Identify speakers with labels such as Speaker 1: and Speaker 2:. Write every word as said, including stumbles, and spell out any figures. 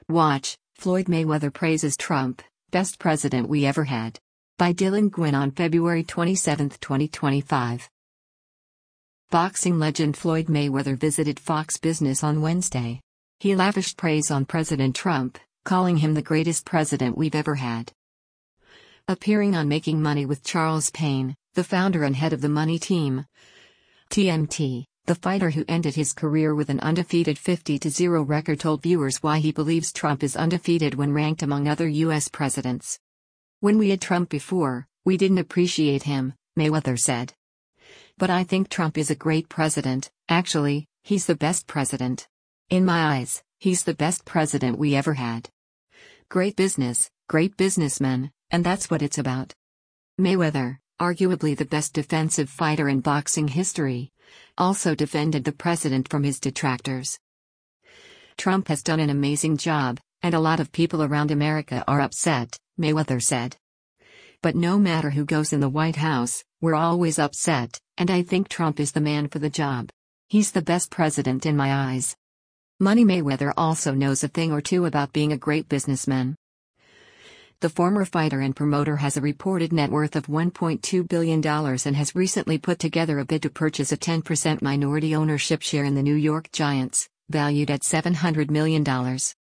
Speaker 1: Watch, Floyd Mayweather praises Trump, best president we ever had. By Dylan Gwynn on February twenty-seventh, twenty twenty-five. Boxing legend Floyd Mayweather visited Fox Business on Wednesday. He lavished praise on President Trump, calling him the greatest president we've ever had. Appearing on Making Money with Charles Payne, the founder and head of the Money Team, T M T, the fighter who ended his career with an undefeated fifty to zero record told viewers why he believes Trump is undefeated when ranked among other U S presidents. "When we had Trump before, we didn't appreciate him," Mayweather said. "But I think Trump is a great president. Actually, he's the best president. In my eyes, he's the best president we ever had. Great business, great businessman, and that's what it's about." Mayweather, arguably the best defensive fighter in boxing history, also defended the president from his detractors. "Trump has done an amazing job, and a lot of people around America are upset," Mayweather said. "But no matter who goes in the White House, we're always upset, and I think Trump is the man for the job. He's the best president in my eyes." Money Mayweather also knows a thing or two about being a great businessman. The former fighter and promoter has a reported net worth of one point two billion dollars and has recently put together a bid to purchase a ten percent minority ownership share in the New York Giants, valued at seven hundred million dollars.